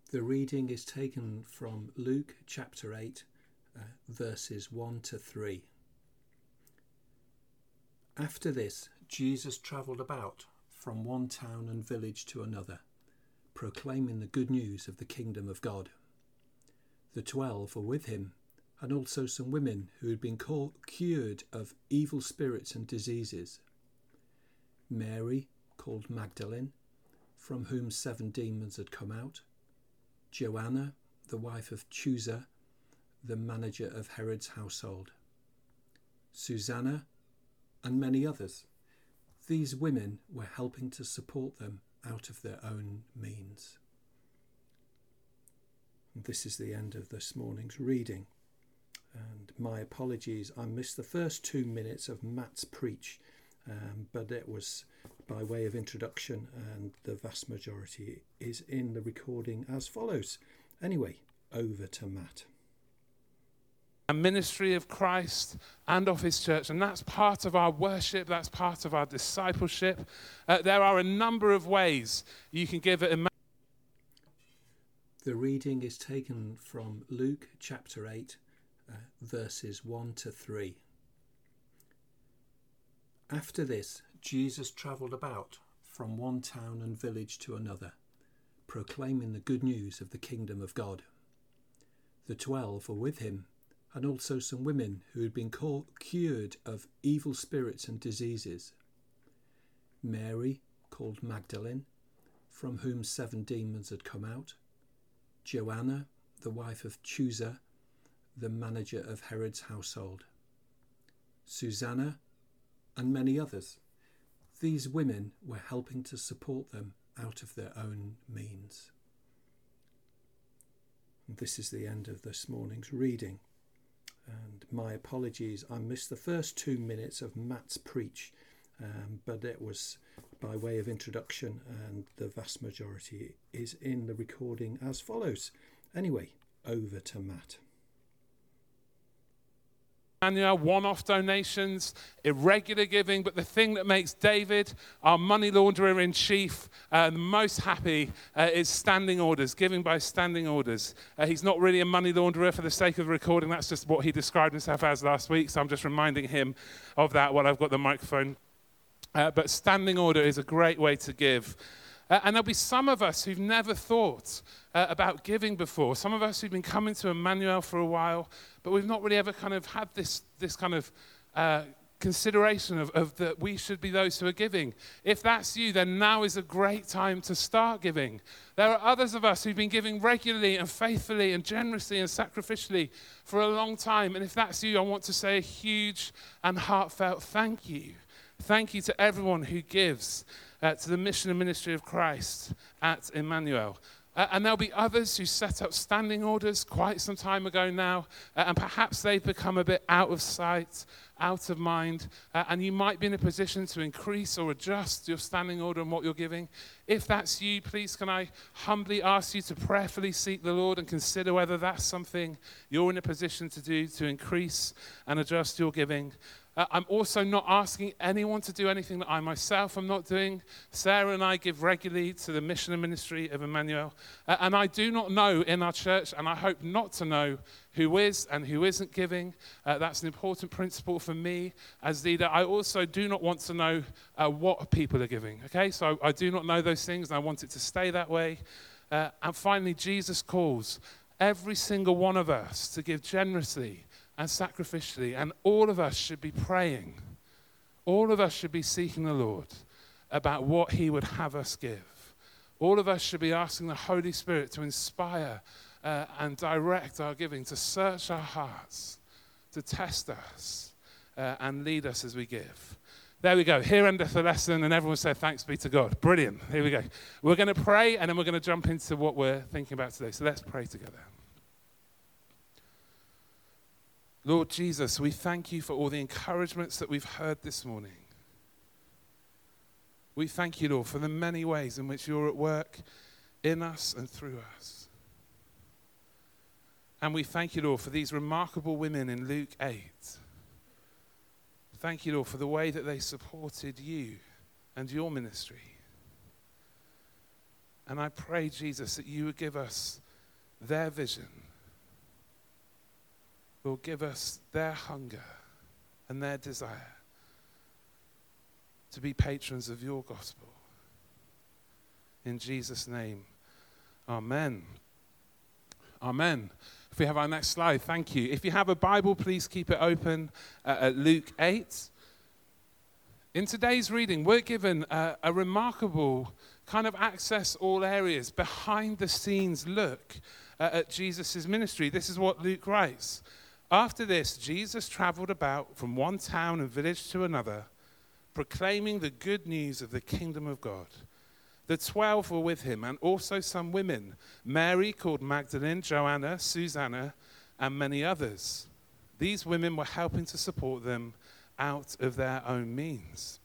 The reading is taken from Luke chapter 8, verses 1 to 3. After this, Jesus travelled about from one town and village to another, proclaiming the good news of the kingdom of God. The 12 were with him, and also some women who had been cured of evil spirits and diseases. Mary, called Magdalene, from whom 7 demons had come out. Joanna, the wife of Chuza, the manager of Herod's household. Susanna, and many others. These women were helping to support them out of their own means. And this is the end of this morning's reading. And my apologies, I missed the first 2 minutes of Matt's preach, but it was by way of introduction, and the vast majority is in the recording as follows. Anyway, over to Matt. A ministry of Christ and of his church, and that's part of our worship, that's part of our discipleship. There are a number of ways you can give it. The reading is taken from Luke chapter 8, verses 1 to 3. After this, Jesus travelled about from one town and village to another, proclaiming the good news of the kingdom of God. The 12 were with him, and also some women who had been cured of evil spirits and diseases. Mary, called Magdalene, from whom 7 demons had come out. Joanna, the wife of Chuza, the manager of Herod's household. Susanna, and many others. These women were helping to support them out of their own means. And this is the end of this morning's reading. And my apologies, I missed the first 2 minutes of Matt's preach, but it was by way of introduction, and the vast majority is in the recording as follows. Anyway, over to Matt. Emmanuel, one-off donations, irregular giving, but the thing that makes David, our money launderer in chief, the most happy is standing orders, giving by standing orders. He's not really a money launderer for the sake of recording. That's just what he described himself as last week, so I'm just reminding him of that while I've got the microphone. But standing order is a great way to give. And there'll be some of us who've never thought about giving before. Some of us who've been coming to Emmanuel for a while, but we've not really ever kind of had this kind of consideration of that we should be those who are giving. If that's you, then now is a great time to start giving. There are others of us who've been giving regularly and faithfully and generously and sacrificially for a long time. And if that's you, I want to say a huge and heartfelt thank you. Thank you to everyone who gives to the mission and ministry of Christ at Emmanuel. And there'll be others who set up standing orders quite some time ago now, and perhaps they've become a bit out of sight, out of mind, and you might be in a position to increase or adjust your standing order and what you're giving. If that's you, please can I humbly ask you to prayerfully seek the Lord and consider whether that's something you're in a position to do to increase and adjust your giving. I'm also not asking anyone to do anything that I myself am not doing. Sarah and I give regularly to the mission and ministry of Emmanuel. And I do not know in our church, and I hope not to know, who is and who isn't giving. That's an important principle for me as leader. I also do not want to know what people are giving. Okay, so I do not know those things, and I want it to stay that way. And finally, Jesus calls every single one of us to give generously and sacrificially, and all of us should be praying. All of us should be seeking the Lord about what he would have us give. All of us should be asking the Holy Spirit to inspire and direct our giving, to search our hearts, to test us, and lead us as we give. There we go. Here endeth the lesson, and everyone said, thanks be to God. Brilliant. Here we go. We're going to pray, and then we're going to jump into what we're thinking about today. So let's pray together. Lord Jesus, we thank you for all the encouragements that we've heard this morning. We thank you, Lord, for the many ways in which you're at work in us and through us. And we thank you, Lord, for these remarkable women in Luke 8. Thank you, Lord, for the way that they supported you and your ministry. And I pray, Jesus, that you would give us their vision. Lord, give us their hunger and their desire to be patrons of your gospel. In Jesus' name, amen. Amen. If we have our next slide, thank you. If you have a Bible, please keep it open at Luke 8. In today's reading, we're given a remarkable kind of access all areas, behind the scenes look at Jesus' ministry. This is what Luke writes. After this, Jesus traveled about from one town and village to another, proclaiming the good news of the kingdom of God. The 12 were with him, and also some women, Mary called Magdalene, Joanna, Susanna, and many others. These women were helping to support them out of their own means.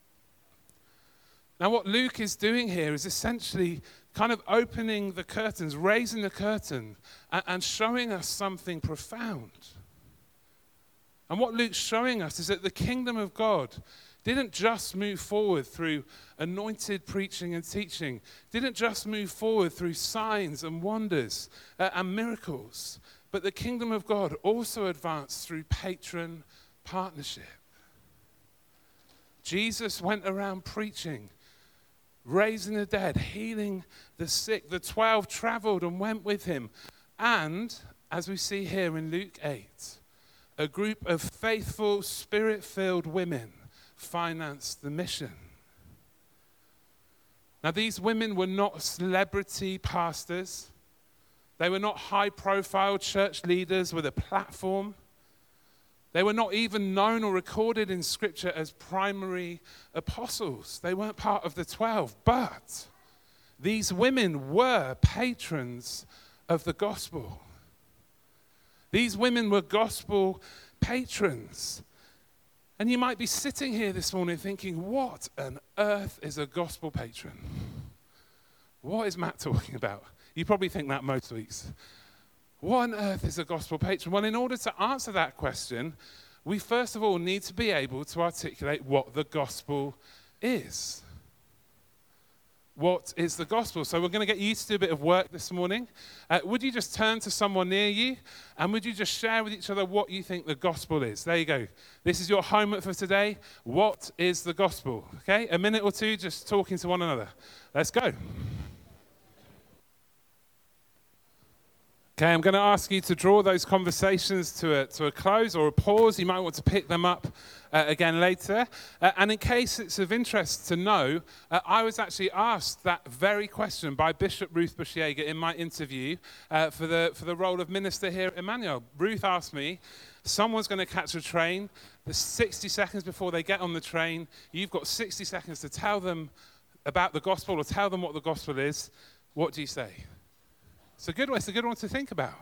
Now, what Luke is doing here is essentially kind of opening the curtains, raising the curtain, and showing us something profound. And what Luke's showing us is that the kingdom of God didn't just move forward through anointed preaching and teaching, didn't just move forward through signs and wonders and miracles, but the kingdom of God also advanced through patron partnership. Jesus went around preaching, raising the dead, healing the sick. The 12 traveled and went with him. And, as we see here in Luke 8, a group of faithful, spirit-filled women financed the mission. Now, these women were not celebrity pastors. They were not high-profile church leaders with a platform. They were not even known or recorded in Scripture as primary apostles. They weren't part of the 12, but these women were patrons of the gospel. These women were gospel patrons. And you might be sitting here this morning thinking, what on earth is a gospel patron? What is Matt talking about? You probably think that most weeks. What on earth is a gospel patron? Well, in order to answer that question, we first of all need to be able to articulate what the gospel is. What is the gospel? So we're going to get you to do a bit of work this morning. Would you just turn to someone near you and would you just share with each other what you think the gospel is? There you go. This is your homework for today. What is the gospel? Okay, a minute or two just talking to one another. Let's go. Okay, I'm going to ask you to draw those conversations to a close or a pause. You might want to pick them up again later. And in case it's of interest to know, I was actually asked that very question by Bishop Ruth Bush-Yeager in my interview for the role of minister here at Emmanuel. Ruth asked me, someone's going to catch a train. There's 60 seconds before they get on the train. You've got 60 seconds to tell them about the gospel or tell them what the gospel is. What do you say? It's a good one to think about.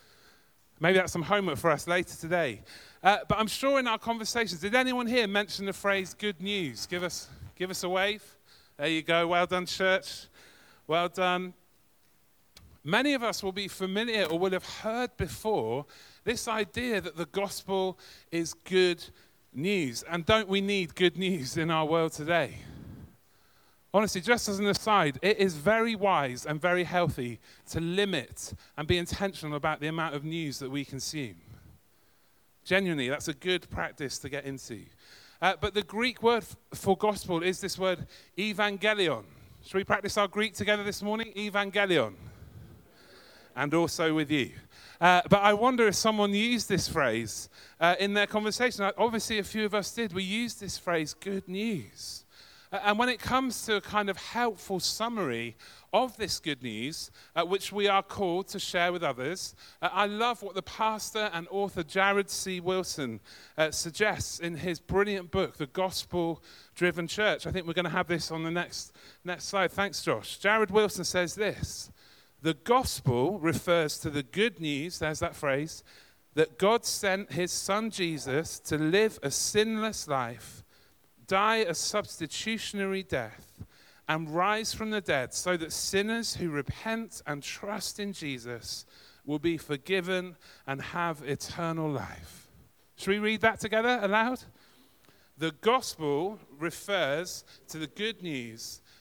Maybe that's some homework for us later today. But I'm sure in our conversations, did anyone here mention the phrase good news? Give us a wave. There you go. Well done, church. Well done. Many of us will be familiar or will have heard before this idea that the gospel is good news. And don't we need good news in our world today? Honestly, just as an aside, it is very wise and very healthy to limit and be intentional about the amount of news that we consume. Genuinely, that's a good practice to get into. But the Greek word for gospel is this word evangelion. Should we practice our Greek together this morning? Evangelion. And also with you. But I wonder if someone used this phrase in their conversation. Obviously, a few of us did. We used this phrase, good news. And when it comes to a kind of helpful summary of this good news, which we are called to share with others, I love what the pastor and author Jared C. Wilson suggests in his brilliant book, The Gospel-Driven Church. I think we're going to have this on the next slide. Thanks, Josh. Jared Wilson says this: the gospel refers to the good news, there's that phrase, that God sent his son Jesus to live a sinless life, die a substitutionary death, and rise from the dead so that sinners who repent and trust in Jesus will be forgiven and have eternal life. Should we read that together aloud? The gospel refers to the good news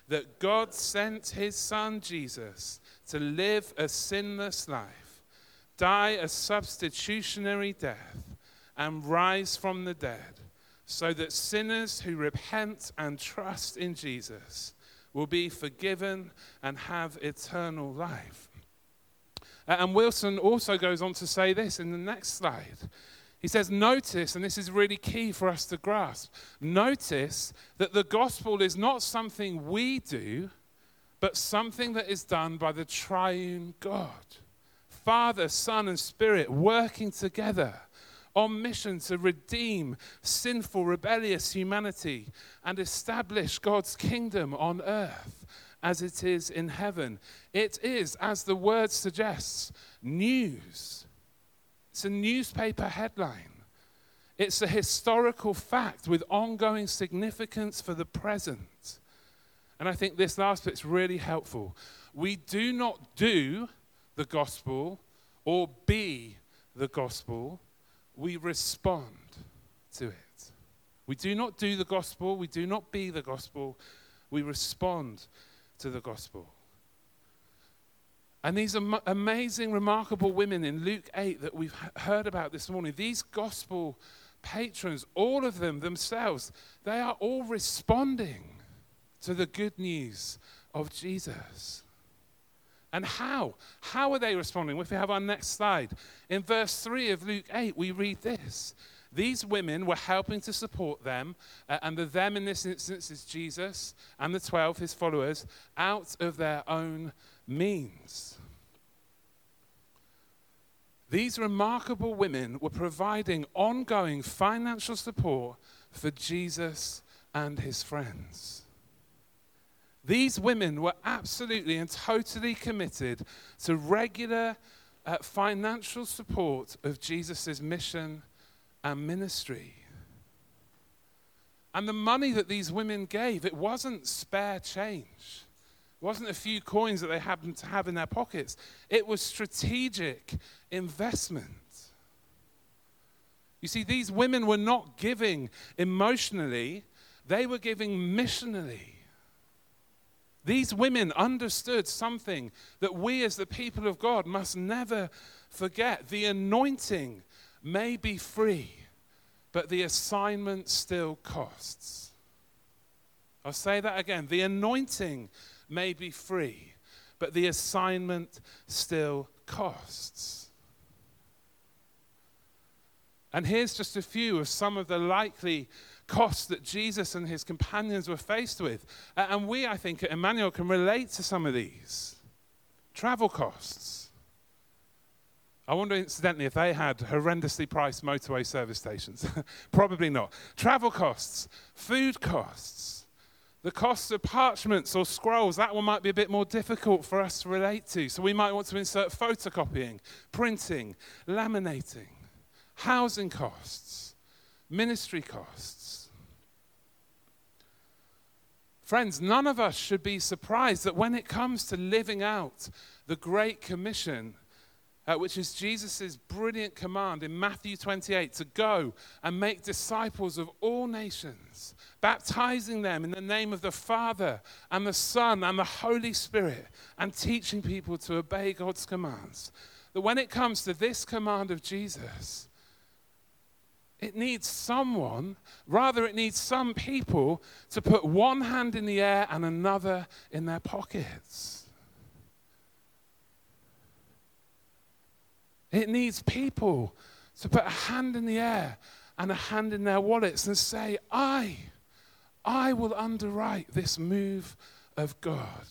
that God sent his son Jesus to live a sinless life, die a substitutionary death, and rise from the dead, so that sinners who repent and trust in Jesus will be forgiven and have eternal life. And Wilson also goes on to say this in the next slide. He says, notice, and this is really key for us to grasp, notice that the gospel is not something we do, but something that is done by the triune God. Father, Son, and Spirit working together on mission to redeem sinful, rebellious humanity and establish God's kingdom on earth as it is in heaven. It is, as the word suggests, news. It's a newspaper headline. It's a historical fact with ongoing significance for the present. And I think this last bit's really helpful. We do not do the gospel or be the gospel. We respond to it. We do not do the gospel. We do not be the gospel. We respond to the gospel. And these amazing, remarkable women in Luke 8 that we've heard about this morning, these gospel patrons, all of them themselves, they are all responding to the good news of Jesus. And how? How are they responding? If we have our next slide. In verse 3 of Luke 8, we read this. These women were helping to support them, and the them in this instance is Jesus and the 12, his followers, out of their own means. These remarkable women were providing ongoing financial support for Jesus and his friends. These women were absolutely and totally committed to regular financial support of Jesus' mission and ministry. And the money that these women gave, it wasn't spare change. It wasn't a few coins that they happened to have in their pockets. It was strategic investment. You see, these women were not giving emotionally, they were giving missionally. These women understood something that we as the people of God must never forget. The anointing may be free, but the assignment still costs. I'll say that again. The anointing may be free, but the assignment still costs. And here's just a few of some of the likely costs that Jesus and his companions were faced with. And we, I think, at Emmanuel can relate to some of these. Travel costs. I wonder, incidentally, if they had horrendously priced motorway service stations. Probably not. Travel costs, food costs, the costs of parchments or scrolls. That one might be a bit more difficult for us to relate to. So we might want to insert photocopying, printing, laminating, housing costs, ministry costs. Friends, none of us should be surprised that when it comes to living out the Great Commission, which is Jesus' brilliant command in Matthew 28, to go and make disciples of all nations, baptizing them in the name of the Father and the Son and the Holy Spirit, and teaching people to obey God's commands. That when it comes to this command of Jesus, it needs someone, rather it needs some people to put one hand in the air and another in their pockets. It needs people to put a hand in the air and a hand in their wallets and say, I will underwrite this move of God.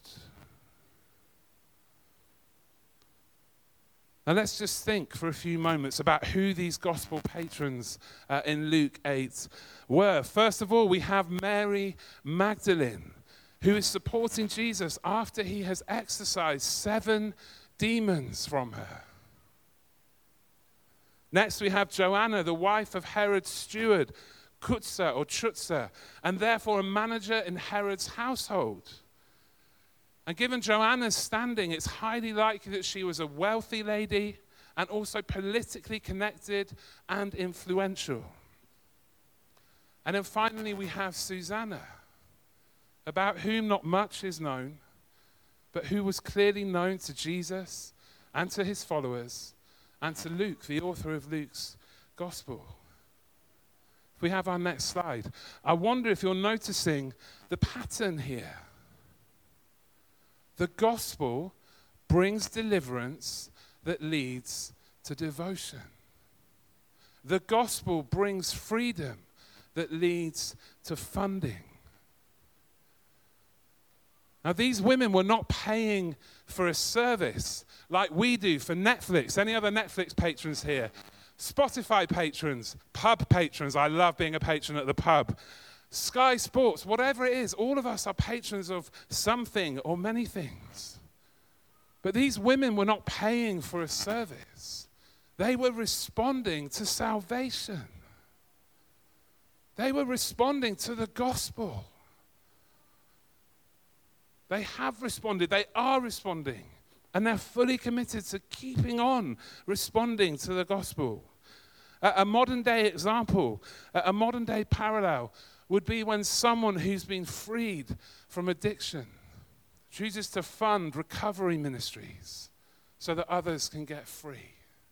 Now let's just think for a few moments about who these gospel patrons in Luke 8 were. First of all, we have Mary Magdalene, who is supporting Jesus after he has exorcised 7 demons from her. Next, we have Joanna, the wife of Herod's steward, Chutzah, and therefore a manager in Herod's household. And given Joanna's standing, it's highly likely that she was a wealthy lady and also politically connected and influential. And then finally, we have Susanna, about whom not much is known, but who was clearly known to Jesus and to his followers and to Luke, the author of Luke's gospel. If we have our next slide, I wonder if you're noticing the pattern here. The gospel brings deliverance that leads to devotion. The gospel brings freedom that leads to funding. Now, these women were not paying for a service like we do for Netflix. Any other Netflix patrons here? Spotify patrons, pub patrons. I love being a patron at the pub. Sky Sports, whatever it is, all of us are patrons of something or many things. But these women were not paying for a service. They were responding to salvation. They were responding to the gospel. They have responded, they are responding, and they're fully committed to keeping on responding to the gospel. A modern day example, a modern day parallel would be when someone who's been freed from addiction chooses to fund recovery ministries so that others can get free.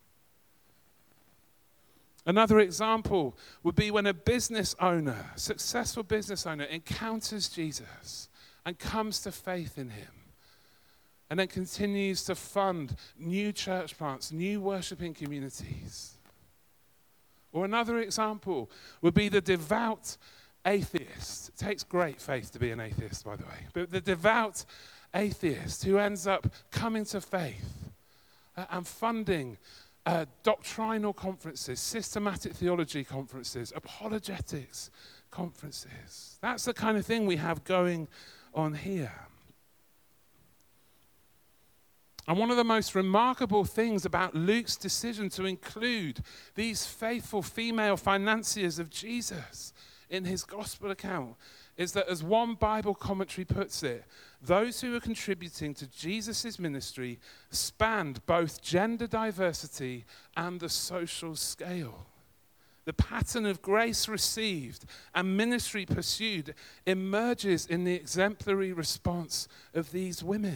Another example would be when a business owner, successful business owner, encounters Jesus and comes to faith in him, and then continues to fund new church plants, new worshiping communities. Or another example would be the devout atheist. It takes great faith to be an atheist, by the way. But the devout atheist who ends up coming to faith and funding doctrinal conferences, systematic theology conferences, apologetics conferences. That's the kind of thing we have going on here. And one of the most remarkable things about Luke's decision to include these faithful female financiers of Jesus in his gospel account is that, as one Bible commentary puts it, those who are contributing to Jesus' ministry spanned both gender diversity and the social scale. The pattern of grace received and ministry pursued emerges in the exemplary response of these women.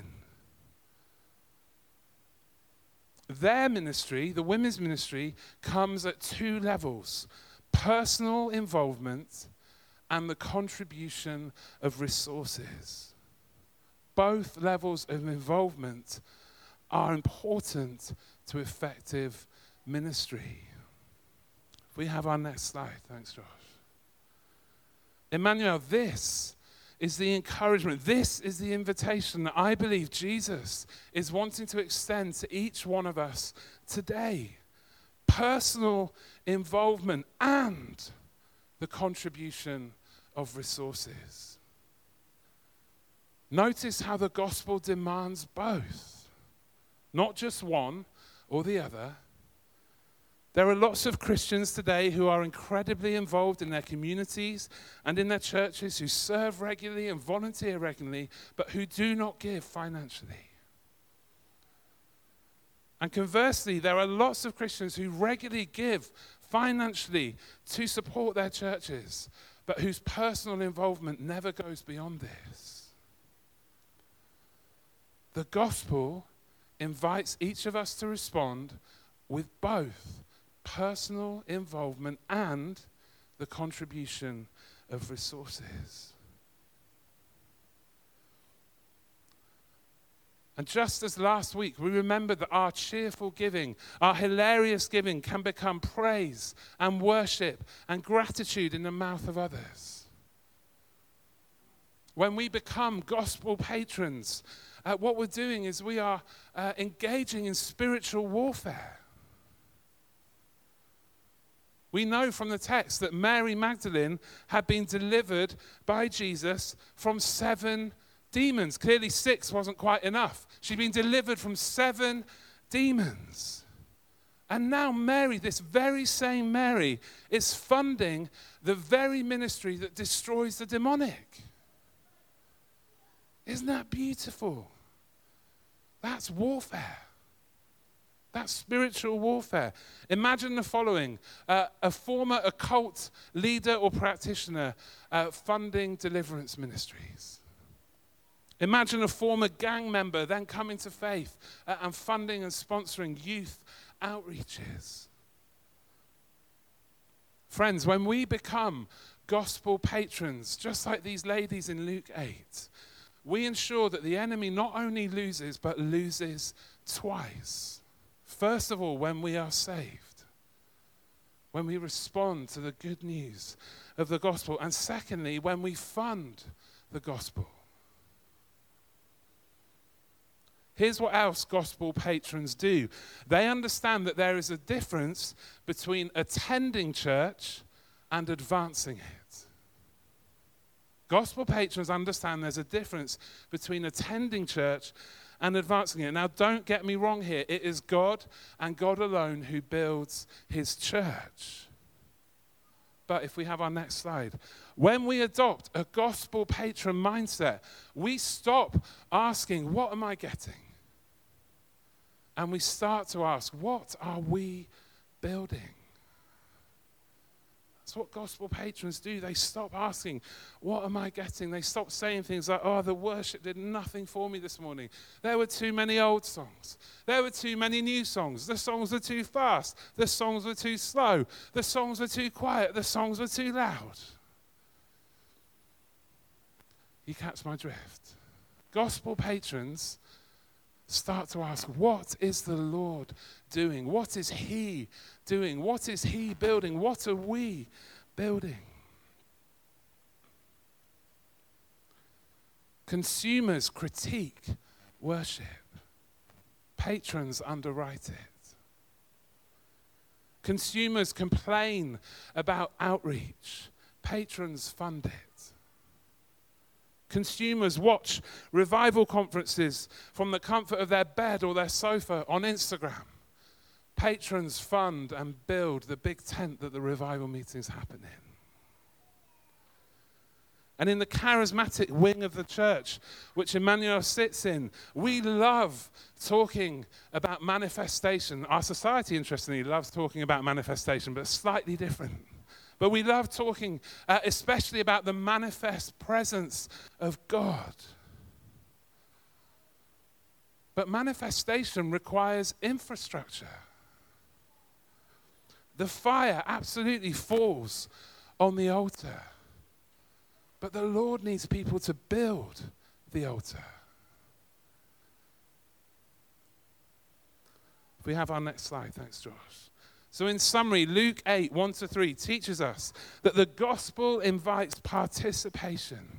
Their ministry, the women's ministry, comes at two levels: personal involvement and the contribution of resources. Both levels of involvement are important to effective ministry. If we have our next slide. Thanks, Josh. Emmanuel, this is the encouragement. This is the invitation that I believe Jesus is wanting to extend to each one of us today. Personal involvement and the contribution of resources. Notice how the gospel demands both, not just one or the other. There are lots of Christians today who are incredibly involved in their communities and in their churches, who serve regularly and volunteer regularly, but who do not give financially. And conversely, there are lots of Christians who regularly give financially to support their churches, but whose personal involvement never goes beyond this. The gospel invites each of us to respond with both personal involvement and the contribution of resources. And just as last week, we remembered that our cheerful giving, our hilarious giving, can become praise and worship and gratitude in the mouth of others. When we become gospel patrons, what we're doing is we are engaging in spiritual warfare. We know from the text that Mary Magdalene had been delivered by Jesus from 7 demons. Clearly 6 wasn't quite enough. She'd been delivered from 7 demons. And now Mary, this very same Mary, is funding the very ministry that destroys the demonic. Isn't that beautiful? That's warfare. That's spiritual warfare. Imagine the following. A former occult leader or practitioner funding deliverance ministries. Imagine a former gang member then coming to faith and funding and sponsoring youth outreaches. Friends, when we become gospel patrons, just like these ladies in Luke 8, we ensure that the enemy not only loses, but loses twice. First of all, when we are saved, when we respond to the good news of the gospel, and secondly, when we fund the gospel. Here's what else gospel patrons do. They understand that there is a difference between attending church and advancing it. Gospel patrons understand there's a difference between attending church and advancing it. Now, don't get me wrong here. It is God and God alone who builds his church. But if we have our next slide, when we adopt a gospel patron mindset, we stop asking, what am I getting? And we start to ask, what are we building? That's what gospel patrons do. They stop asking, what am I getting? They stop saying things like, oh, the worship did nothing for me this morning. There were too many old songs. There were too many new songs. The songs were too fast. The songs were too slow. The songs were too quiet. The songs were too loud. You catch my drift? Gospel patrons start to ask, what is the Lord doing? What is he doing? What is he building? What are we building? Consumers critique worship. Patrons underwrite it. Consumers complain about outreach. Patrons fund it. Consumers watch revival conferences from the comfort of their bed or their sofa on Instagram. Patrons fund and build the big tent that the revival meetings happen in. And in the charismatic wing of the church, which Emmanuel sits in, we love talking about manifestation. Our society, interestingly, loves talking about manifestation, but slightly different. But we love talking especially about the manifest presence of God. But manifestation requires infrastructure. The fire absolutely falls on the altar. But the Lord needs people to build the altar. If we have our next slide, thanks, Josh. So in summary, Luke 8, 1-3 teaches us that the gospel invites participation.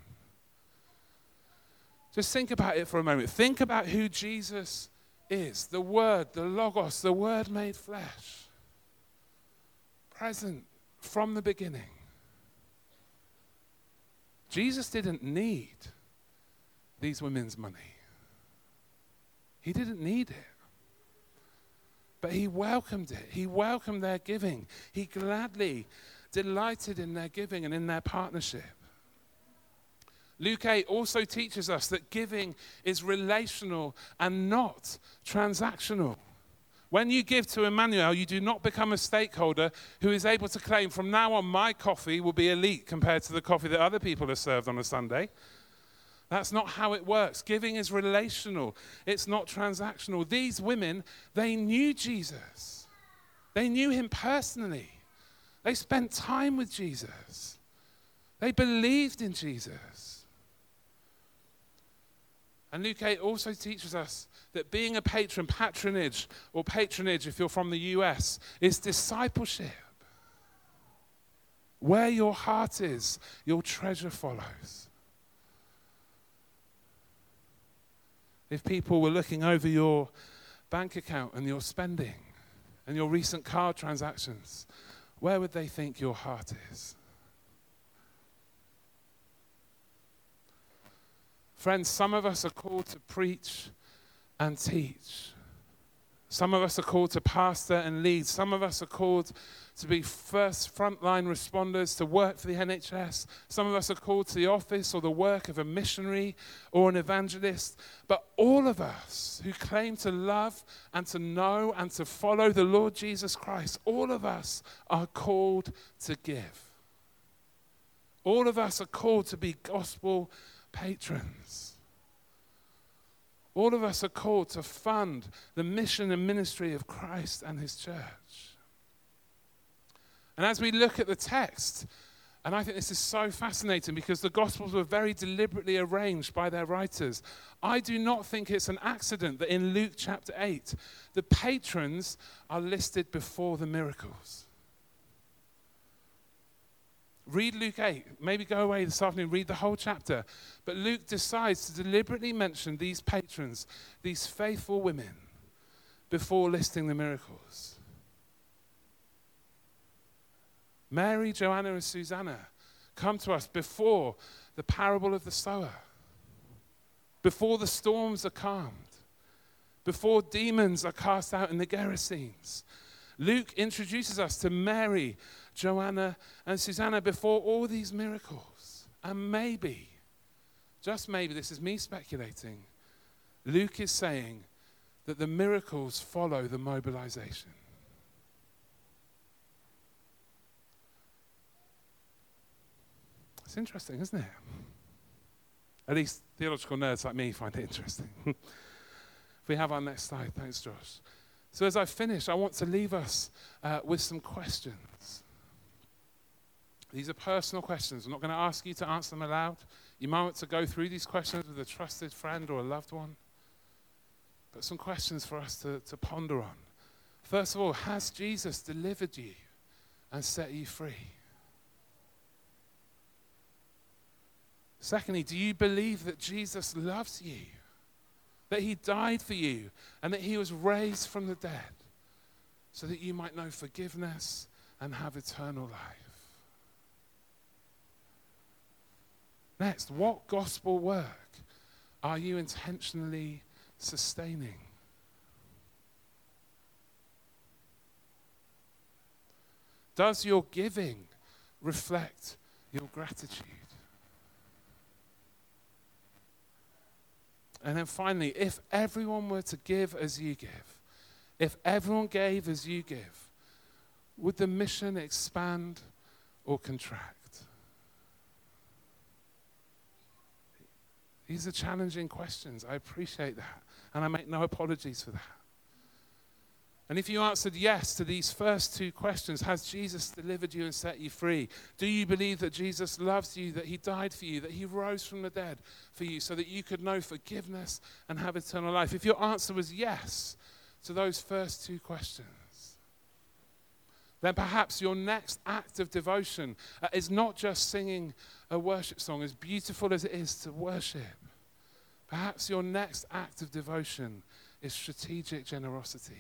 Just think about it for a moment. Think about who Jesus is. The Word, the Logos, the Word made flesh. Present from the beginning. Jesus didn't need these women's money. He didn't need it. But he welcomed it. He welcomed their giving. He gladly delighted in their giving and in their partnership. Luke 8 also teaches us that giving is relational and not transactional. When you give to Emmanuel, you do not become a stakeholder who is able to claim, from now on, my coffee will be elite compared to the coffee that other people are served on a Sunday. That's not how it works. Giving is relational. It's not transactional. These women, they knew Jesus. They knew him personally. They spent time with Jesus. They believed in Jesus. And Luke 8 also teaches us that being a patron, patronage if you're from the US, is discipleship. Where your heart is, your treasure follows. If people were looking over your bank account and your spending and your recent card transactions, where would they think your heart is? Friends, some of us are called to preach and teach. Some of us are called to pastor and lead. Some of us are called to be first frontline responders, to work for the NHS. Some of us are called to the office or the work of a missionary or an evangelist. But all of us who claim to love and to know and to follow the Lord Jesus Christ, all of us are called to give. All of us are called to be gospel patrons. All of us are called to fund the mission and ministry of Christ and his church. And as we look at the text, and I think this is so fascinating because the Gospels were very deliberately arranged by their writers. I do not think it's an accident that in Luke chapter 8, the patrons are listed before the miracles. Read Luke 8. Maybe go away this afternoon, read the whole chapter. But Luke decides to deliberately mention these patrons, these faithful women, before listing the miracles. Mary, Joanna, and Susanna come to us before the parable of the sower, before the storms are calmed, before demons are cast out in the Gerasenes. Luke introduces us to Mary, Joanna, and Susanna before all these miracles. And maybe, just maybe, this is me speculating, Luke is saying that the miracles follow the mobilization. It's interesting, isn't it? At least theological nerds like me find it interesting. If we have our next slide, thanks, Josh. So as I finish, I want to leave us with some questions. These are personal questions. I'm not going to ask you to answer them aloud. You might want to go through these questions with a trusted friend or a loved one. But some questions for us to ponder on. First of all, has Jesus delivered you and set you free? Secondly, do you believe that Jesus loves you, that he died for you, and that he was raised from the dead so that you might know forgiveness and have eternal life? Next, what gospel work are you intentionally sustaining? Does your giving reflect your gratitude? And then finally, if everyone were to give as you give, if everyone gave as you give, would the mission expand or contract? These are challenging questions. I appreciate that. And I make no apologies for that. And if you answered yes to these first two questions, has Jesus delivered you and set you free? Do you believe that Jesus loves you, that he died for you, that he rose from the dead for you so that you could know forgiveness and have eternal life? If your answer was yes to those first two questions, then perhaps your next act of devotion is not just singing a worship song, as beautiful as it is to worship. Perhaps your next act of devotion is strategic generosity.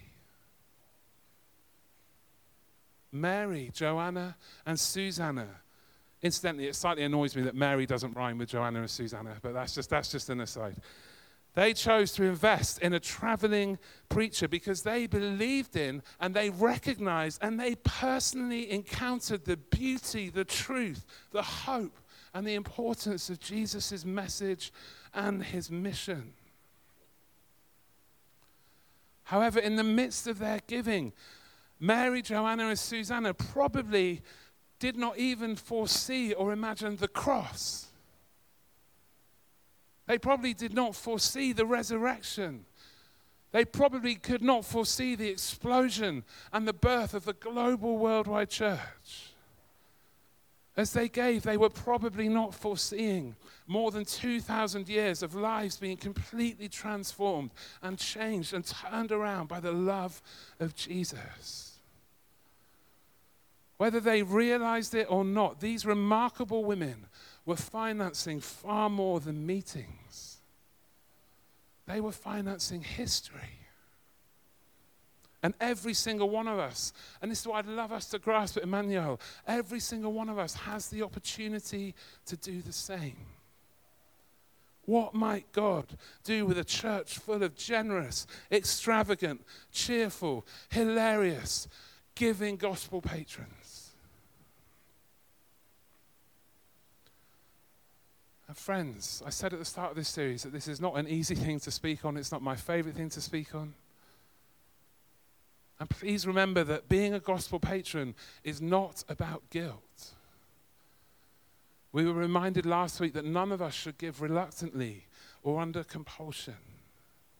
Mary, Joanna, and Susanna. Incidentally, it slightly annoys me that Mary doesn't rhyme with Joanna and Susanna, but that's just an aside. They chose to invest in a traveling preacher because they believed in and they recognized and they personally encountered the beauty, the truth, the hope, and the importance of Jesus' message and his mission. However, in the midst of their giving, Mary, Joanna, and Susanna probably did not even foresee or imagine the cross. They probably did not foresee the resurrection. They probably could not foresee the explosion and the birth of the global worldwide church. As they gave, they were probably not foreseeing more than 2,000 years of lives being completely transformed and changed and turned around by the love of Jesus. Whether they realized it or not, these remarkable women were financing far more than meetings. They were financing history. And every single one of us, and this is what I'd love us to grasp at Emmanuel, every single one of us has the opportunity to do the same. What might God do with a church full of generous, extravagant, cheerful, hilarious, giving gospel patrons? And friends, I said at the start of this series that this is not an easy thing to speak on. It's not my favorite thing to speak on. And please remember that being a gospel patron is not about guilt. We were reminded last week that none of us should give reluctantly or under compulsion.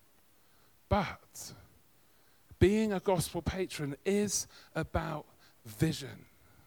But being a gospel patron is about vision.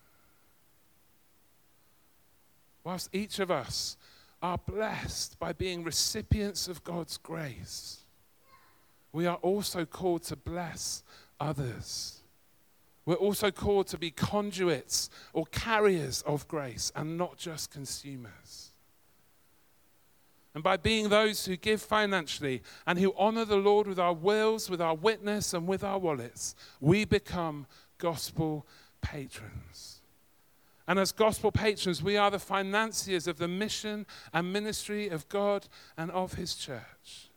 Whilst each of us are blessed by being recipients of God's grace, we are also called to bless others. We're also called to be conduits or carriers of grace and not just consumers. And by being those who give financially and who honor the Lord with our wills, with our witness, and with our wallets, we become gospel patrons. And as gospel patrons, we are the financiers of the mission and ministry of God and of his church.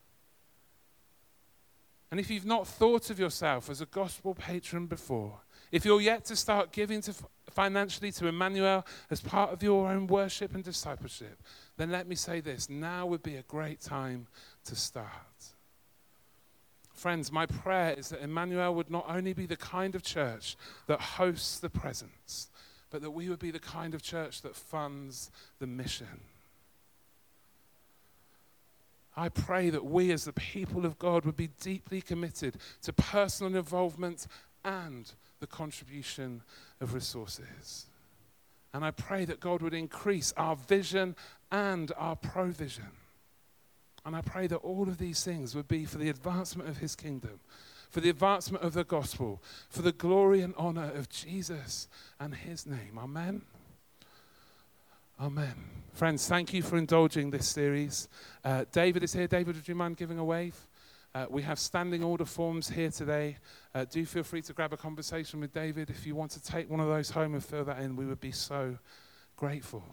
And if you've not thought of yourself as a gospel patron before, if you're yet to start giving financially to Emmanuel as part of your own worship and discipleship, then let me say this: now would be a great time to start. Friends, my prayer is that Emmanuel would not only be the kind of church that hosts the presence, but that we would be the kind of church that funds the mission. I pray that we as the people of God would be deeply committed to personal involvement and the contribution of resources. And I pray that God would increase our vision and our provision. And I pray that all of these things would be for the advancement of his kingdom, for the advancement of the gospel, for the glory and honor of Jesus and his name. Amen. Amen. Friends, thank you for indulging this series. David is here. David, would you mind giving a wave? We have standing order forms here today. Do feel free to grab a conversation with David. If you want to take one of those home and fill that in, we would be so grateful.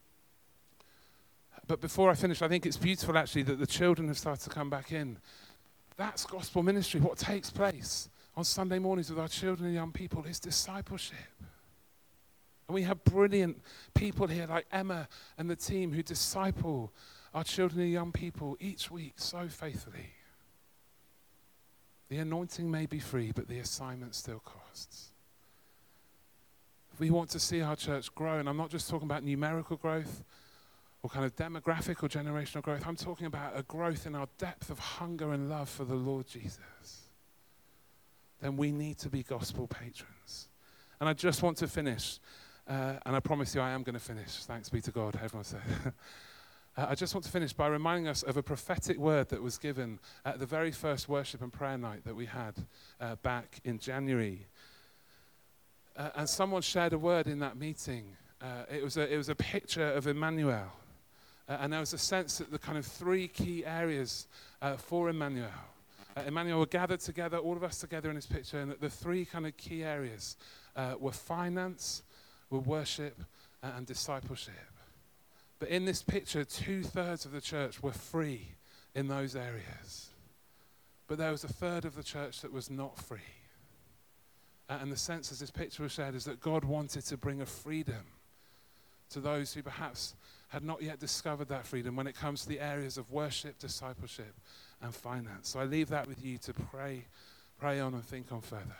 But before I finish, I think it's beautiful actually that the children have started to come back in. That's gospel ministry. What takes place on Sunday mornings with our children and young people is discipleship. And we have brilliant people here like Emma and the team who disciple our children and young people each week so faithfully. The anointing may be free, but the assignment still costs. If we want to see our church grow, and I'm not just talking about numerical growth or kind of demographic or generational growth, I'm talking about a growth in our depth of hunger and love for the Lord Jesus, then we need to be gospel patrons. And I just want to finish, and I promise you I am going to finish. Thanks be to God, everyone said. I just want to finish by reminding us of a prophetic word that was given at the very first worship and prayer night that we had back in January. And someone shared a word in that meeting. It was a picture of Emmanuel. And there was a sense that the kind of three key areas for Emmanuel. Emmanuel were gathered together, all of us together in this picture, and that the three kind of key areas were finance, were worship, and discipleship. But in this picture, 2/3 of the church were free in those areas. But there was a third of the church that was not free. And the sense as this picture was shared is that God wanted to bring a freedom to those who perhaps had not yet discovered that freedom when it comes to the areas of worship, discipleship, and finance. So I leave that with you to pray on and think on further.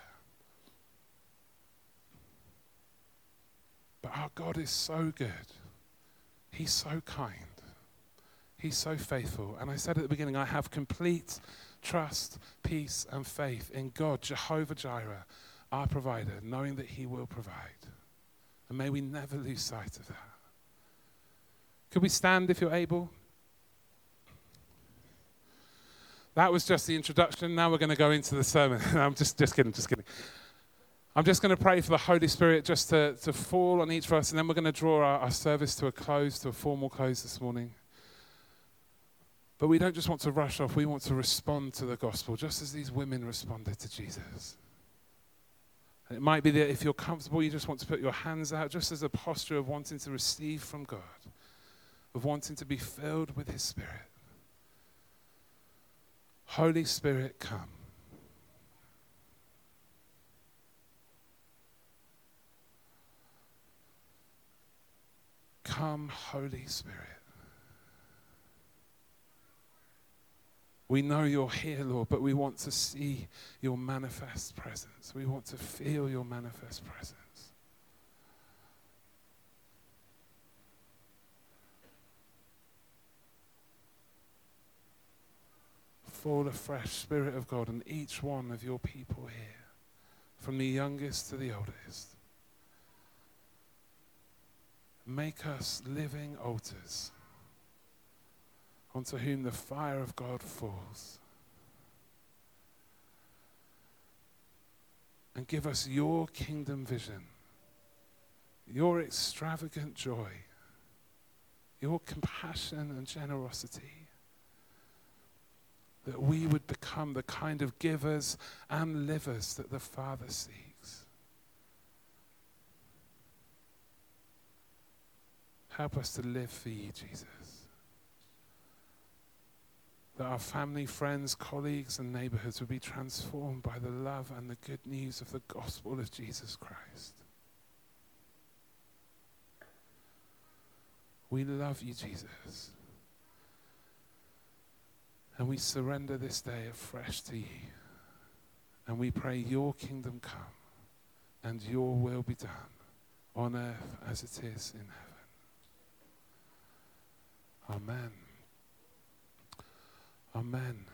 But our God is so good. He's so kind. He's so faithful. And I said at the beginning, I have complete trust, peace, and faith in God, Jehovah Jireh, our provider, knowing that he will provide. And may we never lose sight of that. Could we stand if you're able? That was just the introduction. Now we're going to go into the sermon. I'm just kidding. I'm just going to pray for the Holy Spirit just to fall on each of us, and then we're going to draw our service to a close, to a formal close this morning. But we don't just want to rush off. We want to respond to the gospel, just as these women responded to Jesus. And it might be that if you're comfortable, you just want to put your hands out, just as a posture of wanting to receive from God, of wanting to be filled with his Spirit. Holy Spirit, come. Come, Holy Spirit. We know you're here, Lord, but we want to see your manifest presence. We want to feel your manifest presence. fall afresh, Spirit of God, on each one of your people here, from the youngest to the oldest. Make us living altars onto whom the fire of God falls. And give us your kingdom vision, your extravagant joy, your compassion and generosity, that we would become the kind of givers and livers that the Father seeks. Help us to live for you, Jesus. That our family, friends, colleagues, and neighborhoods would be transformed by the love and the good news of the gospel of Jesus Christ. We love you, Jesus. And we surrender this day afresh to you. And we pray your kingdom come and your will be done on earth as it is in heaven. Amen. Amen.